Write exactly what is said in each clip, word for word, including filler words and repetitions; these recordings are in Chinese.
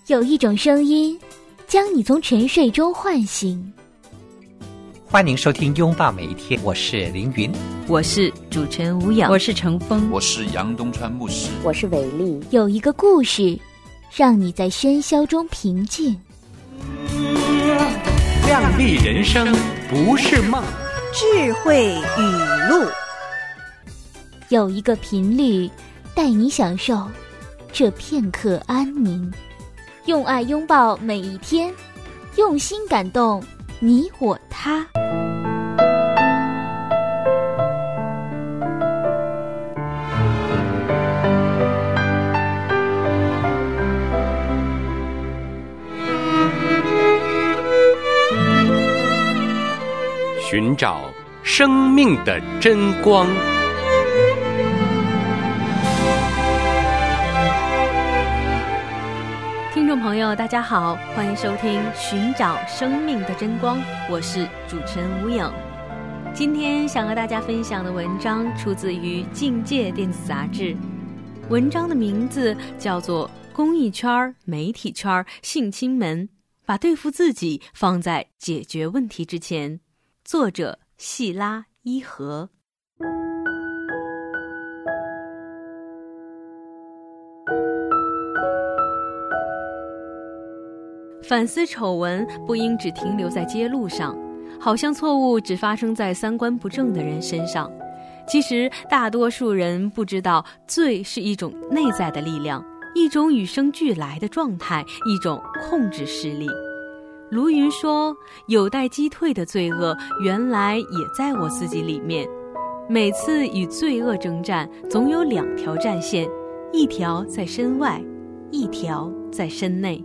有一种声音将你从沉睡中唤醒。 欢迎收听拥抱每一天，我是凌云， 我是主持人吴氧， 我是程峰， 我是杨东川牧师， 我是伟丽。 有一个故事让你在喧嚣中平静。 亮丽人生不是梦， 智慧语录。 有一个频率带你享受这片刻安宁，用爱拥抱每一天，用心感动你我他。 寻找生命的真光。 听众朋友大家好，欢迎收听寻找生命的真光，我是主持人吴颖。今天想和大家分享的文章出自于境界电子杂志，文章的名字叫做公益圈、媒体圈、性侵门，把对付自己放在解决问题之前，作者细拉伊和。反思丑闻不应只停留在揭露上，好像错误只发生在三观不正的人身上。其实大多数人不知道，罪是一种内在的力量，一种与生俱来的状态，一种控制势力。卢云说，有待击退的罪恶原来也在我自己里面。每次与罪恶征战，总有两条战线，一条在身外，一条在身内。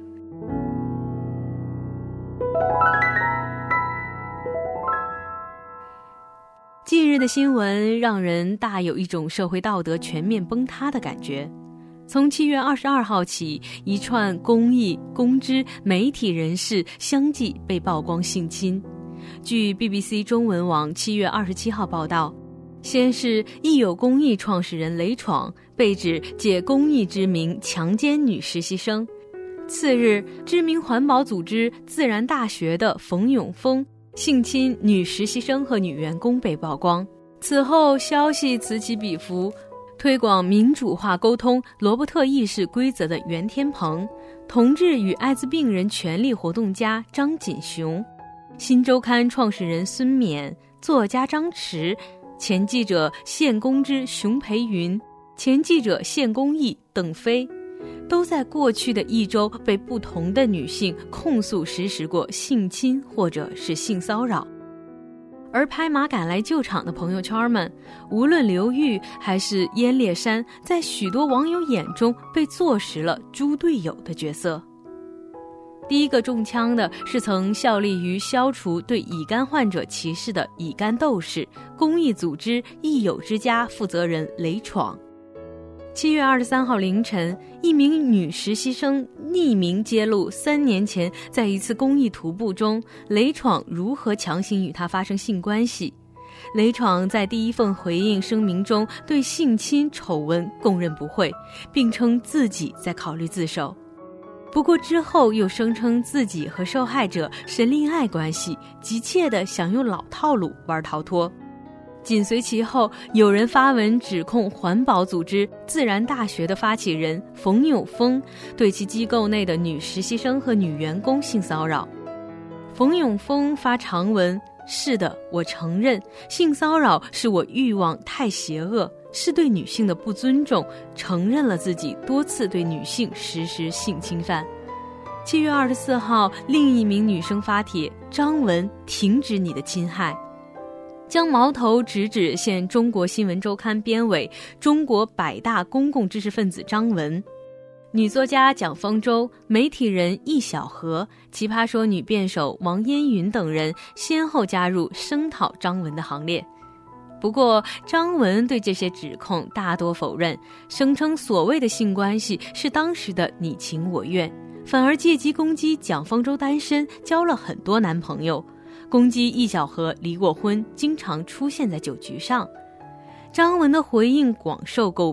近日的新闻让人大有一种社会道德全面崩塌的感觉。从七月二十二号起，一串公益、公知、媒体人士相继被曝光性侵。据 B B C 中文网七月二十七号报道，先是益友公益创始人雷闯被指借公益之名强奸女实习生，次日，知名环保组织自然大学的冯永峰性侵女实习生和女员工被曝光。此后消息此起彼伏，推广民主化沟通罗伯特议事规则的袁天鹏，同志与艾滋病人权利活动家张锦雄，新周刊创始人孙冕，作家张弛，前记者献公知熊培云，前记者献公益邓飞，都在过去的一周被不同的女性控诉实施过性侵或者是性骚扰。而拍马赶来救场的朋友圈们，无论刘玉还是燕烈山，在许多网友眼中被坐实了猪队友的角色。第一个中枪的是曾效力于消除对乙肝患者歧视的乙肝斗士公益组织益友之家负责人雷闯。七月二十三号凌晨，一名女实习生匿名揭露三年前在一次公益徒步中，雷闯如何强行与她发生性关系。雷闯在第一份回应声明中对性侵丑闻供认不讳，并称自己在考虑自首。不过之后又声称自己和受害者是恋爱关系，急切地想用老套路玩逃脱。紧随其后，有人发文指控环保组织自然大学的发起人冯永峰对其机构内的女实习生和女员工性骚扰。冯永峰发长文，是的，我承认性骚扰是我欲望太邪恶，是对女性的不尊重，承认了自己多次对女性实施性侵犯。七月二十四号，另一名女生发帖，张文，停止你的侵害，将矛头直指现中国新闻周刊编委、中国百大公共知识分子张文。女作家蒋方舟、媒体人易小荷、奇葩说女辩手王嫣云等人先后加入声讨张文的行列。不过张文对这些指控大多否认，声称所谓的性关系是当时的你情我愿，反而借机攻击蒋方舟单身，交了很多男朋友，攻击易小荷离过婚，经常出现在酒局上。张文的回应广受诟病，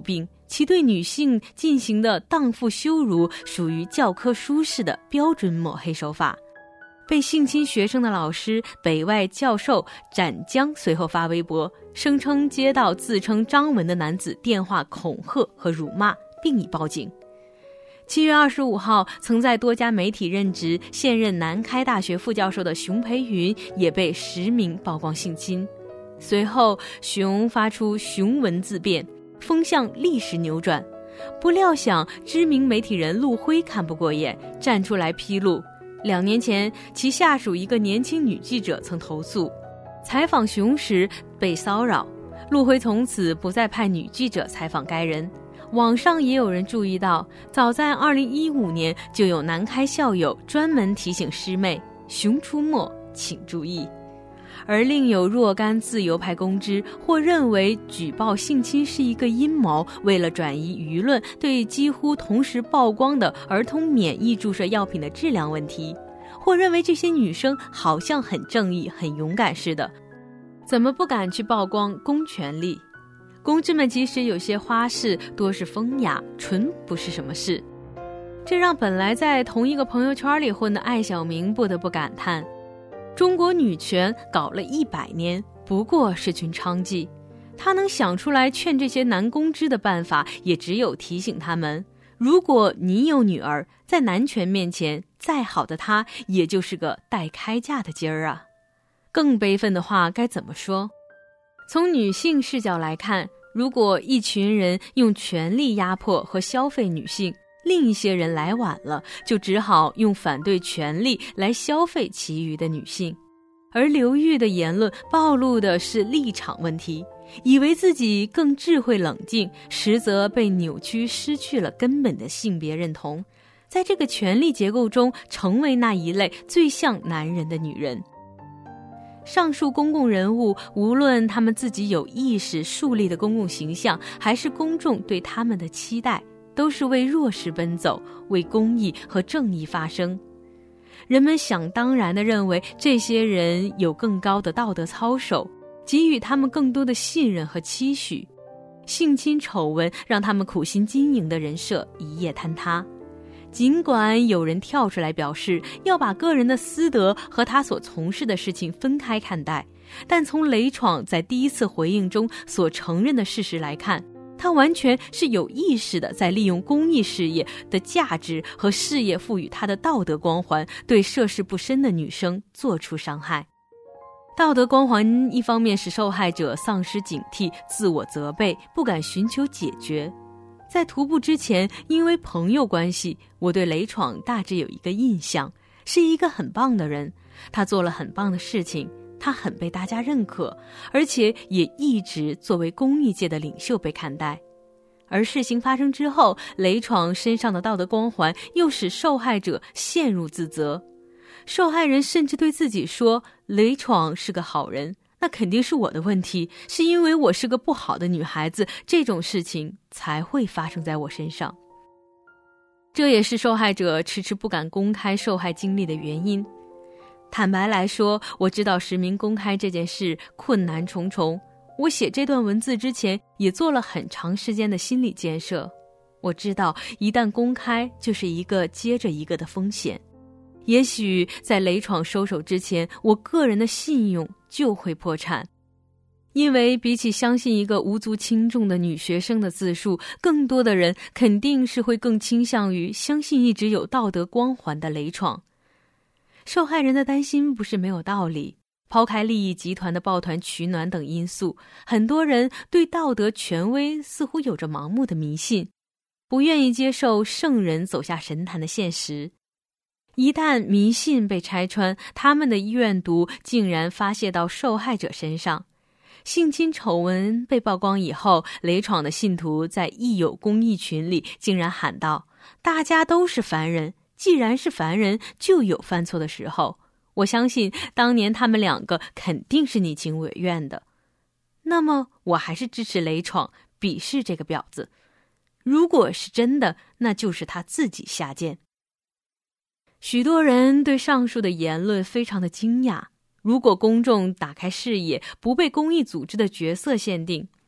其对女性进行的荡妇羞辱属于教科书式的标准抹黑手法。被性侵学生的老师北外教授展江随后发微博，声称接到自称张文的男子电话恐吓和辱骂，并已报警。七月二十五号，曾在多家媒体任职、现任南开大学副教授的熊培云也被实名曝光性侵。随后，熊发出熊文自辩，风向立时扭转。不料想，知名媒体人陆辉看不过眼，站出来披露。两年前，其下属一个年轻女记者曾投诉，采访熊时被骚扰，陆辉从此不再派女记者采访该人。网上也有人注意到，早在二零一五年就有南开校友专门提醒师妹，熊出没，请注意。而另有若干自由派公知或认为举报性侵是一个阴谋，为了转移舆论，对几乎同时曝光的儿童免疫注射药品的质量问题，或认为这些女生好像很正义很勇敢似的，怎么不敢去曝光公权力？公知们即使有些花式，多是风雅，纯不是什么事。这让本来在同一个朋友圈里混的艾晓明不得不感叹，中国女权搞了一百年，不过是群娼妓。他能想出来劝这些男公知的办法，也只有提醒他们，如果你有女儿，在男权面前，再好的她也就是个待开嫁的鸡儿啊。更悲愤的话该怎么说？从女性视角来看，如果一群人用权力压迫和消费女性，另一些人来晚了，就只好用反对权力来消费其余的女性。而刘玉的言论暴露的是立场问题，以为自己更智慧冷静，实则被扭曲，失去了根本的性别认同，在这个权力结构中成为那一类最像男人的女人。上述公共人物，无论他们自己有意识树立的公共形象，还是公众对他们的期待，都是为弱势奔走，为公义和正义发声。人们想当然地认为这些人有更高的道德操守，给予他们更多的信任和期许。性侵丑闻让他们苦心经营的人设一夜坍塌。尽管有人跳出来表示要把个人的私德和他所从事的事情分开看待，但从雷闯在第一次回应中所承认的事实来看，他完全是有意识地在利用公益事业的价值和事业赋予他的道德光环，对涉世不深的女生做出伤害。道德光环一方面使受害者丧失警惕，自我责备，不敢寻求解决。在徒步之前，因为朋友关系，我对雷闯大致有一个印象，是一个很棒的人，他做了很棒的事情，他很被大家认可，而且也一直作为公益界的领袖被看待。而事情发生之后，雷闯身上的道德光环又使受害者陷入自责。受害人甚至对自己说，雷闯是个好人，那肯定是我的问题，是因为我是个不好的女孩子，这种事情才会发生在我身上。这也是受害者迟迟不敢公开受害经历的原因。坦白来说，我知道实名公开这件事困难重重，我写这段文字之前也做了很长时间的心理建设。我知道一旦公开，就是一个接着一个的风险。也许在雷闯收手之前，我个人的信用就会破产。因为比起相信一个无足轻重的女学生的自述，更多的人肯定是会更倾向于相信一直有道德光环的雷闯。受害人的担心不是没有道理，抛开利益集团的抱团取暖等因素，很多人对道德权威似乎有着盲目的迷信，不愿意接受圣人走下神坛的现实。一旦迷信被拆穿，他们的怨毒竟然发泄到受害者身上。性侵丑闻被曝光以后，雷闯的信徒在益友公益群里竟然喊道，大家都是凡人，既然是凡人，就有犯错的时候。我相信当年他们两个肯定是你情我愿的。那么我还是支持雷闯，鄙视这个婊子。如果是真的，那就是他自己下贱。许多人对上述的言论非常的惊讶。如果公众打开视野，不被公益组织的角色限定，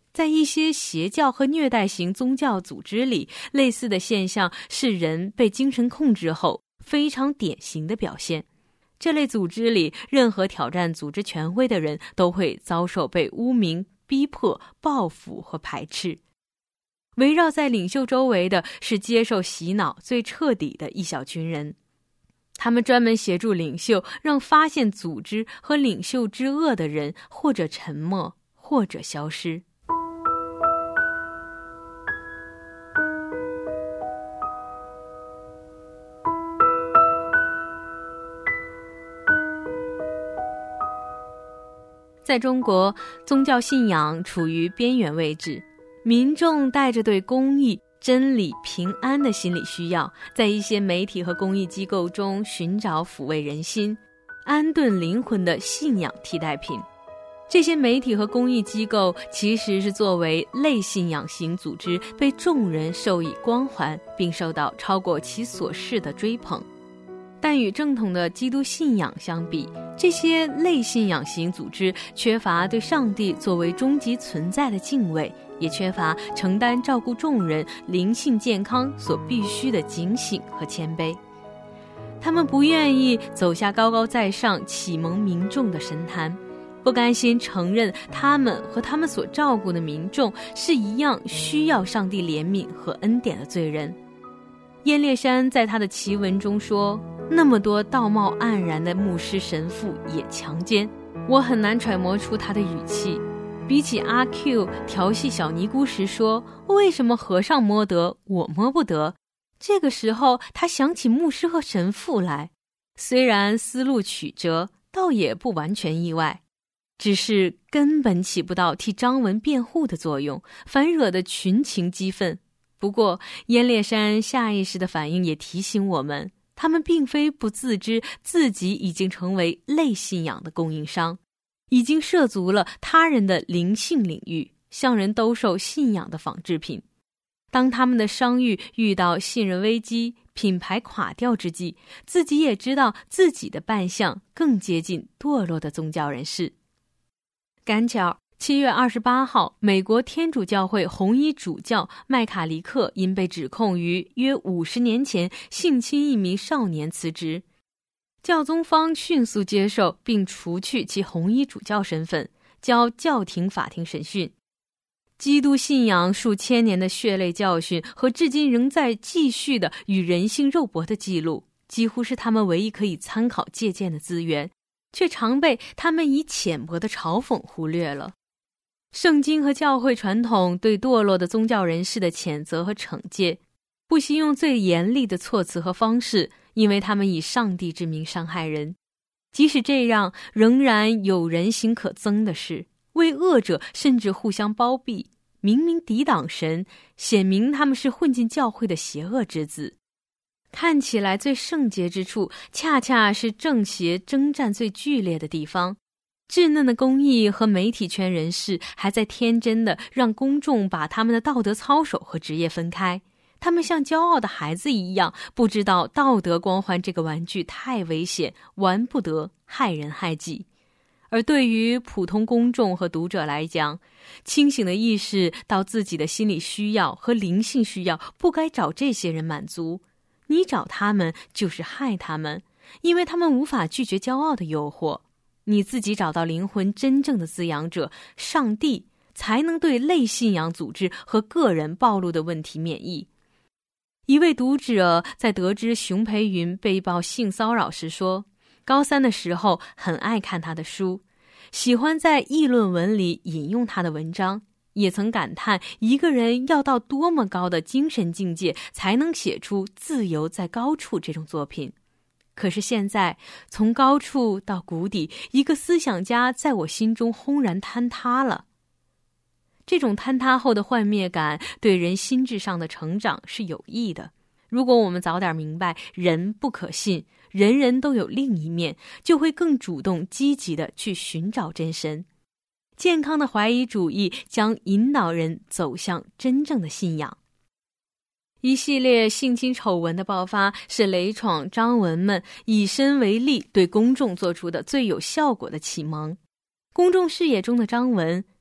在一些邪教和虐待型宗教组织里，类似的现象是人被精神控制后非常典型的表现。这类组织里，任何挑战组织权威的人都会遭受被污名、逼迫、报复和排斥。围绕在领袖周围的是接受洗脑最彻底的一小群人，他们专门协助领袖，让发现组织和领袖之恶的人或者沉默，或者消失。在中国，宗教信仰处于边缘位置，民众带着对公益、真理、平安的心理需要，在一些媒体和公益机构中寻找抚慰人心、安顿灵魂的信仰替代品。这些媒体和公益机构其实是作为类信仰型组织被众人授以光环，并受到超过其所示的追捧。但与正统的基督信仰相比，这些类信仰型组织缺乏对上帝作为终极存在的敬畏，也缺乏承担照顾众人灵性健康所必须的警醒和谦卑。他们不愿意走下高高在上启蒙民众的神坛，不甘心承认他们和他们所照顾的民众是一样需要上帝怜悯和恩典的罪人。燕烈山在他的奇文中说，那么多道貌岸然的牧师神父也强奸，我很难揣摩出他的语气。比起阿 Q 调戏小尼姑时说，为什么和尚摸得我摸不得，这个时候他想起牧师和神父来，虽然思路曲折，倒也不完全意外，只是根本起不到替张文辩护的作用，反惹得群情激愤。不过燕烈山下意识的反应也提醒我们，他们并非不自知自己已经成为类信仰的供应商，已经涉足了他人的灵性领域，向人兜售信仰的仿制品。当他们的商誉遇到信任危机，品牌垮掉之际，自己也知道自己的扮相更接近堕落的宗教人士。赶巧七月二十八号，美国天主教会红衣主教麦卡里克因被指控于约五十年前性侵一名少年辞职，教宗方迅速接受并除去其红衣主教身份，交教廷法庭审讯。基督信仰数千年的血泪教训和至今仍在继续的与人性肉搏的记录，几乎是他们唯一可以参考借鉴的资源，却常被他们以浅薄的嘲讽忽略了。圣经和教会传统对堕落的宗教人士的谴责和惩戒，不惜用最严厉的措辞和方式，因为他们以上帝之名伤害人。即使这样，仍然有人心可憎的是，为恶者甚至互相包庇，明明抵挡神，显明他们是混进教会的邪恶之子。看起来最圣洁之处，恰恰是正邪征战最剧烈的地方。稚嫩的公益和媒体圈人士还在天真的让公众把他们的道德操守和职业分开，他们像骄傲的孩子一样，不知道道德光环这个玩具太危险，玩不得，害人害己。而对于普通公众和读者来讲，清醒的意识到自己的心理需要和灵性需要不该找这些人满足，你找他们就是害他们，因为他们无法拒绝骄傲的诱惑。你自己找到灵魂真正的滋养者上帝，才能对类信仰组织和个人暴露的问题免疫。一位读者在得知熊培云被曝性骚扰时说，高三的时候很爱看他的书，喜欢在议论文里引用他的文章，也曾感叹一个人要到多么高的精神境界才能写出自由在高处这种作品。可是现在，从高处到谷底，一个思想家在我心中轰然坍塌了。这种坍塌后的幻灭感对人心智上的成长是有益的。如果我们早点明白人不可信，人人都有另一面，就会更主动积极地去寻找真神。健康的怀疑主义将引导人走向真正的信仰。一系列性侵丑闻的爆发是雷闯张文们以身为力对公众做出的最有效果的启蒙。公众视野中的张文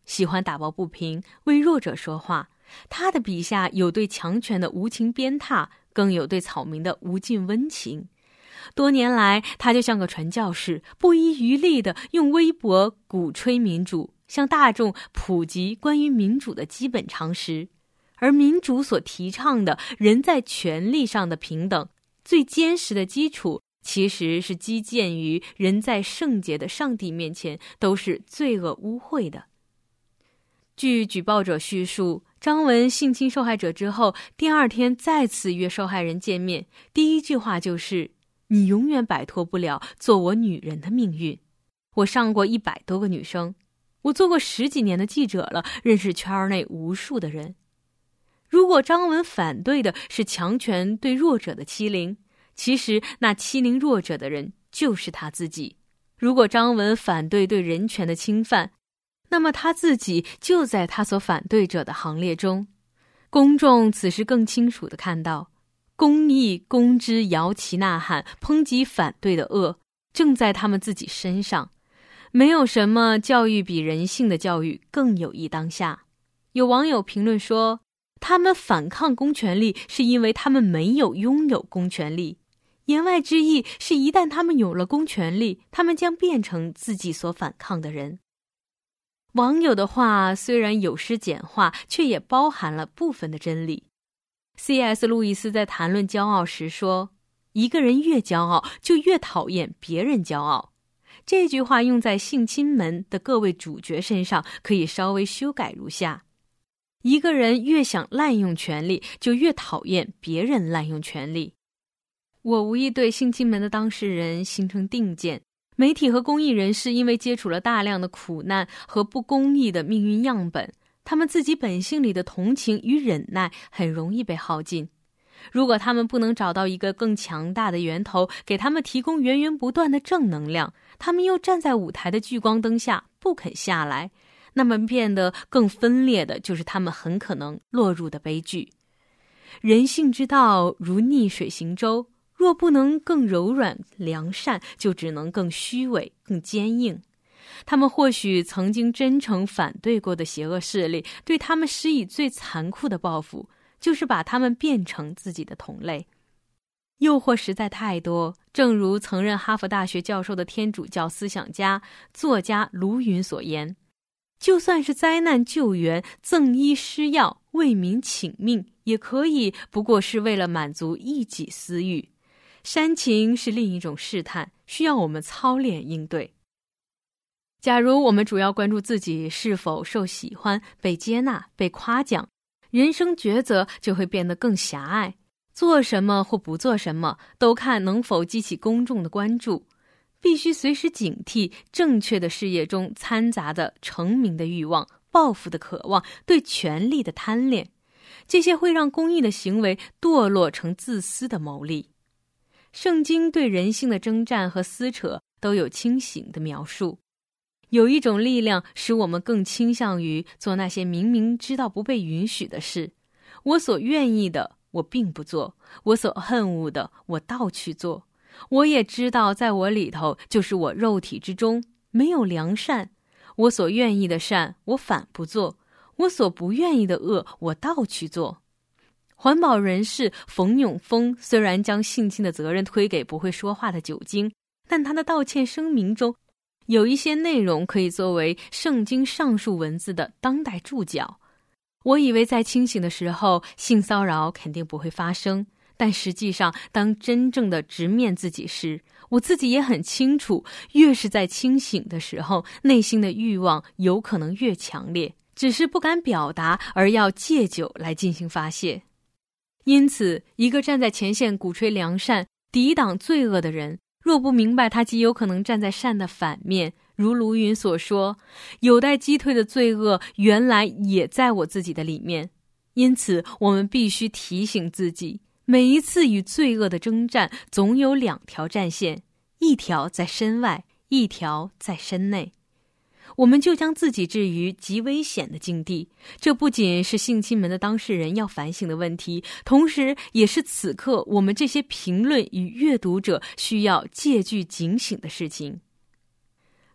喜欢打抱不平，为弱者说话。他的笔下有对强权的无情鞭挞，更有对草民的无尽温情。多年来，他就像个传教士，不遗余力地用微博鼓吹民主，向大众普及关于民主的基本常识。而民主所提倡的人在权利上的平等，最坚实的基础其实是基建于人在圣洁的上帝面前都是罪恶污秽的。据举报者叙述，张文性侵受害者之后，第二天再次约受害人见面，第一句话就是：“你永远摆脱不了做我女人的命运。”我上过一百多个女生，我做过十几年的记者了，认识圈内无数的人。如果张文反对的是强权对弱者的欺凌，其实那欺凌弱者的人就是他自己。如果张文反对对人权的侵犯，那么他自己就在他所反对者的行列中。公众此时更清楚地看到，公义公知摇旗呐喊抨击反对的恶，正在他们自己身上。没有什么教育比人性的教育更有益当下。有网友评论说，他们反抗公权力是因为他们没有拥有公权力，言外之意是一旦他们有了公权力，他们将变成自己所反抗的人。网友的话虽然有失简化，却也包含了部分的真理。C S 路易斯在谈论骄傲时说，一个人越骄傲，就越讨厌别人骄傲。这句话用在性侵门的各位主角身上，可以稍微修改如下：一个人越想滥用权力，就越讨厌别人滥用权力。我无意对性侵门的当事人形成定见，媒体和公益人士因为接触了大量的苦难和不公义的命运样本，他们自己本性里的同情与忍耐很容易被耗尽。如果他们不能找到一个更强大的源头，给他们提供源源不断的正能量，他们又站在舞台的聚光灯下不肯下来，那么变得更分裂的就是他们很可能落入的悲剧。人性之道如逆水行舟，若不能更柔软良善，就只能更虚伪更坚硬。他们或许曾经真诚反对过的邪恶势力，对他们施以最残酷的报复，就是把他们变成自己的同类。诱惑实在太多，正如曾任哈佛大学教授的天主教思想家、作家卢云所言，就算是灾难救援、赠医施药、为民请命，也可以不过是为了满足一己私欲。煽情是另一种试探，需要我们操练应对。假如我们主要关注自己是否受喜欢、被接纳、被夸奖，人生抉择就会变得更狭隘。做什么或不做什么，都看能否激起公众的关注。必须随时警惕正确的事业中掺杂的成名的欲望、报复的渴望、对权力的贪恋，这些会让公益的行为堕落成自私的牟利。圣经对人性的征战和撕扯都有清醒的描述。有一种力量使我们更倾向于做那些明明知道不被允许的事。我所愿意的，我并不做；我所恨恶的，我倒去做。我也知道在我里头，就是我肉体之中没有良善。我所愿意的善，我反不做；我所不愿意的恶，我倒去做。环保人士冯永峰虽然将性侵的责任推给不会说话的酒精，但他的道歉声明中有一些内容可以作为圣经上述文字的当代注脚。我以为在清醒的时候，性骚扰肯定不会发生，但实际上当真正的直面自己时，我自己也很清楚，越是在清醒的时候，内心的欲望有可能越强烈，只是不敢表达，而要借酒来进行发泄。因此，一个站在前线鼓吹良善、抵挡罪恶的人，若不明白他极有可能站在善的反面，如卢云所说，有待击退的罪恶原来也在我自己的里面。因此，我们必须提醒自己，每一次与罪恶的征战，总有两条战线，一条在身外，一条在身内。我们就将自己置于极危险的境地，这不仅是性侵门的当事人要反省的问题，同时也是此刻我们这些评论与阅读者需要戒惧警醒的事情。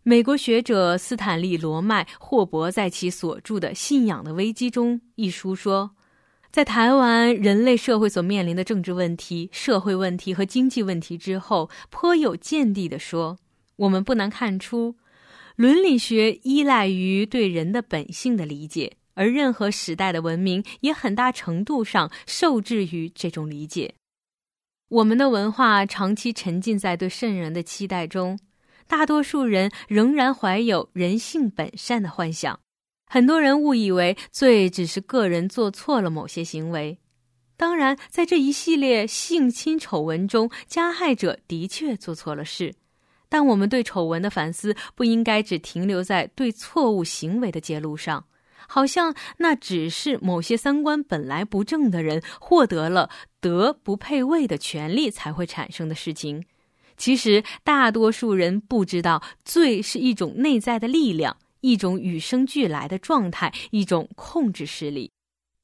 美国学者斯坦利·罗麦·霍伯在其所著的《信仰的危机》中一书说，在谈完人类社会所面临的政治问题、社会问题和经济问题之后，颇有见地地说，我们不难看出，伦理学依赖于对人的本性的理解，而任何时代的文明也很大程度上受制于这种理解。我们的文化长期沉浸在对圣人的期待中，大多数人仍然怀有人性本善的幻想。很多人误以为罪只是个人做错了某些行为。当然，在这一系列性侵丑闻中，加害者的确做错了事，但我们对丑闻的反思不应该只停留在对错误行为的揭露上，好像那只是某些三观本来不正的人获得了德不配位的权利才会产生的事情。其实大多数人不知道，罪是一种内在的力量，一种与生俱来的状态，一种控制势力。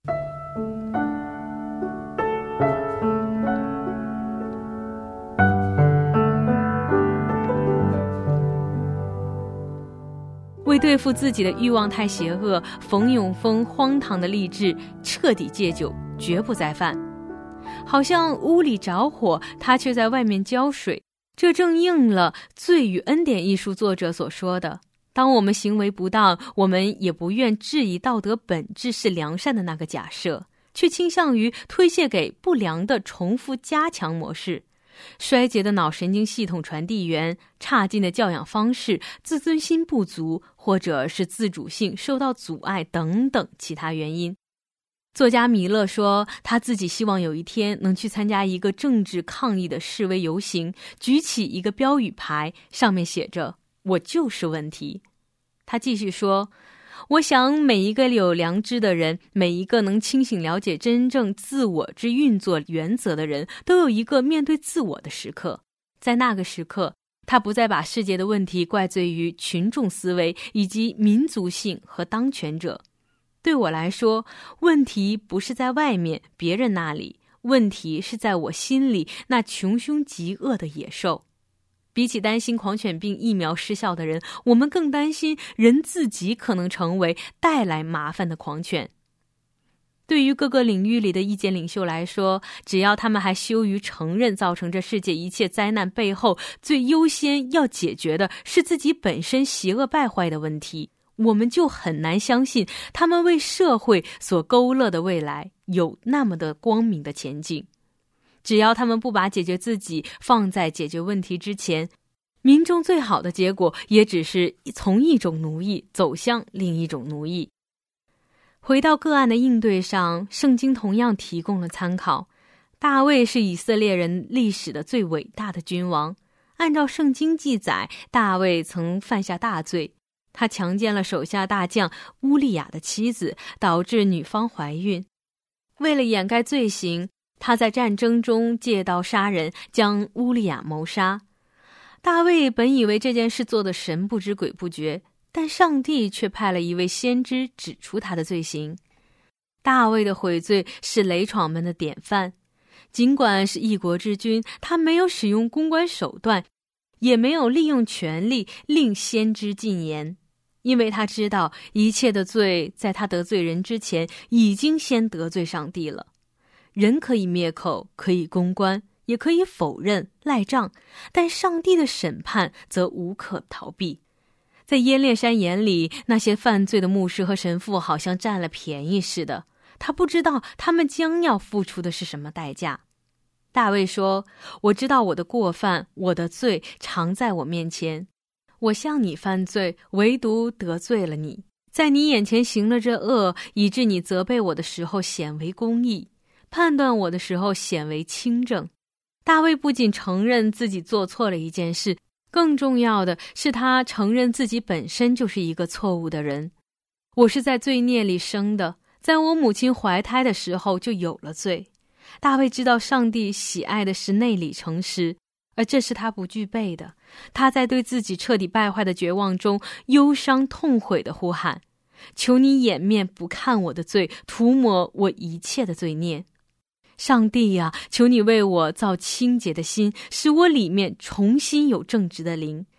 为对付自己的欲望太邪恶，冯永峰荒唐的励志，彻底戒酒，绝不再犯。好像屋里着火，他却在外面浇水，这正应了《罪与恩典》一书作者所说的，当我们行为不当，我们也不愿质疑道德本质是良善的那个假设，却倾向于推卸给不良的重复加强模式。衰竭的脑神经系统传递源、差劲的教养方式、自尊心不足，或者是自主性受到阻碍等等其他原因。作家米勒说，他自己希望有一天能去参加一个政治抗议的示威游行，举起一个标语牌，上面写着“我就是问题”。他继续说，我想每一个有良知的人，每一个能清醒了解真正自我之运作原则的人，都有一个面对自我的时刻。在那个时刻，他不再把世界的问题怪罪于群众思维以及民族性和当权者。对我来说，问题不是在外面别人那里，问题是在我心里那穷凶极恶的野兽。比起担心狂犬病疫苗失效的人，我们更担心人自己可能成为带来麻烦的狂犬。对于各个领域里的意见领袖来说，只要他们还羞于承认造成这世界一切灾难背后最优先要解决的是自己本身邪恶败坏的问题，我们就很难相信他们为社会所勾勒的未来有那么的光明的前景。只要他们不把解决自己放在解决问题之前，民众最好的结果也只是从一种奴役走向另一种奴役。回到个案的应对上，圣经同样提供了参考。大卫是以色列人历史的最伟大的君王。按照圣经记载，大卫曾犯下大罪，他强奸了手下大将乌利亚的妻子，导致女方怀孕。为了掩盖罪行，他在战争中借刀杀人，将乌利亚谋杀。大卫本以为这件事做得神不知鬼不觉，但上帝却派了一位先知指出他的罪行。大卫的悔罪是雷闯们的典范。尽管是一国之君，他没有使用公关手段，也没有利用权力令先知禁言，因为他知道一切的罪在他得罪人之前已经先得罪上帝了。人可以灭口，可以公关，也可以否认赖账，但上帝的审判则无可逃避。在耶列山眼里，那些犯罪的牧师和神父好像占了便宜似的，他不知道他们将要付出的是什么代价。大卫说，我知道我的过犯，我的罪常在我面前，我向你犯罪，唯独得罪了你，在你眼前行了这恶，以致你责备我的时候显为公义，判断我的时候显为清正。大卫不仅承认自己做错了一件事，更重要的是他承认自己本身就是一个错误的人。我是在罪孽里生的，在我母亲怀胎的时候就有了罪。大卫知道上帝喜爱的是内里诚实，而这是他不具备的。他在对自己彻底败坏的绝望中忧伤痛悔地呼喊，求你掩面不看我的罪，涂抹我一切的罪孽。上帝呀、啊，求你为我造清洁的心，使我里面重新有正直的灵。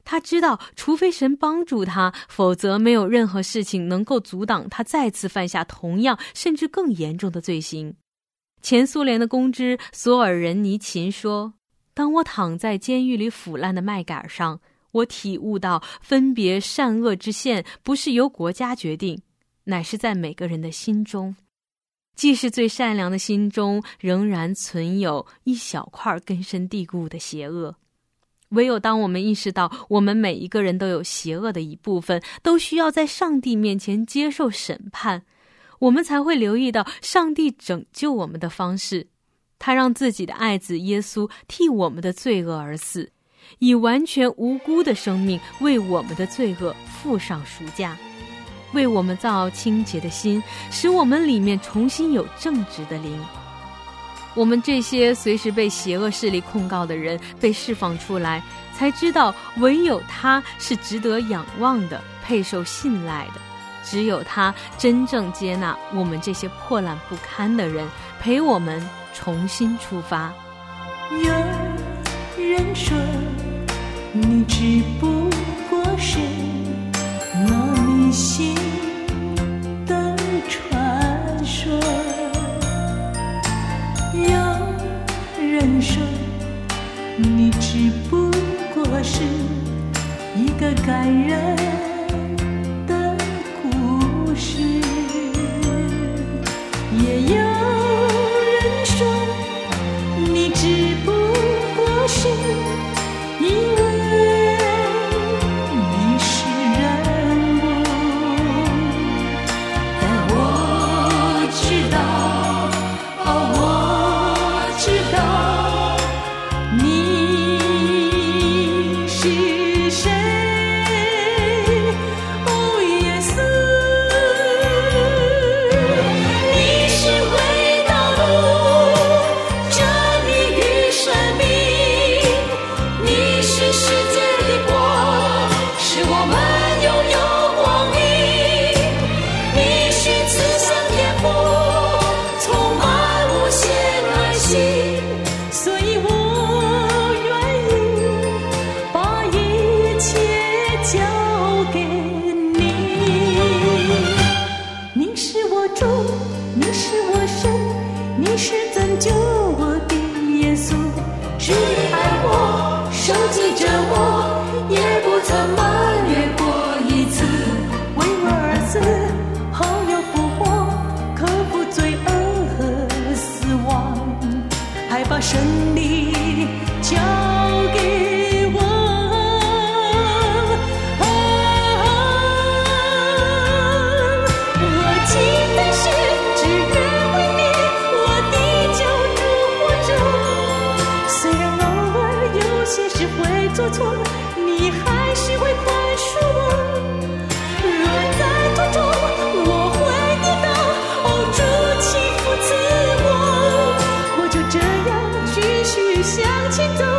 他知道除非神帮助他，否则没有任何事情能够阻挡他再次犯下同样甚至更严重的罪行。前苏联的公知索尔仁尼琴说，当我躺在监狱里腐烂的麦秆上，我体悟到分别善恶之线不是由国家决定，乃是在每个人的心中。即使最善良的心中，仍然存有一小块根深蒂固的邪恶。唯有当我们意识到我们每一个人都有邪恶的一部分，都需要在上帝面前接受审判，我们才会留意到上帝拯救我们的方式。他让自己的爱子耶稣替我们的罪恶而死，以完全无辜的生命为我们的罪恶付上赎价，为我们造清洁的心，使我们里面重新有正直的灵。我们这些随时被邪恶势力控告的人被释放出来，才知道唯有他是值得仰望的，配受信赖的。只有他真正接纳我们这些破烂不堪的人，陪我们重新出发。 有人说你只不过是那迷信的传说，有人说你只不过是一个感人的故事，也有人说你只不过是因为你是人物，但我知道，哦，我知道你是谁，哦，耶稣，你是唯道路，真理与生命，你是世界的光，使我们拥有光明，你是慈祥天父，充满无限爱心，所以我愿意把一切交给你。你是我主，你是我神，你是拯救我的耶稣，是你爱我，收集着我，也不曾埋怨过一次，为我而死，后又复活，克服罪恶和死亡，还把胜利交给我。我记得是只愿为你，我的救主活着，虽然偶尔有些事会做错，你还是会宽恕我。若在途中我会跌倒，哦，主请扶持我，我就这样继续向前走。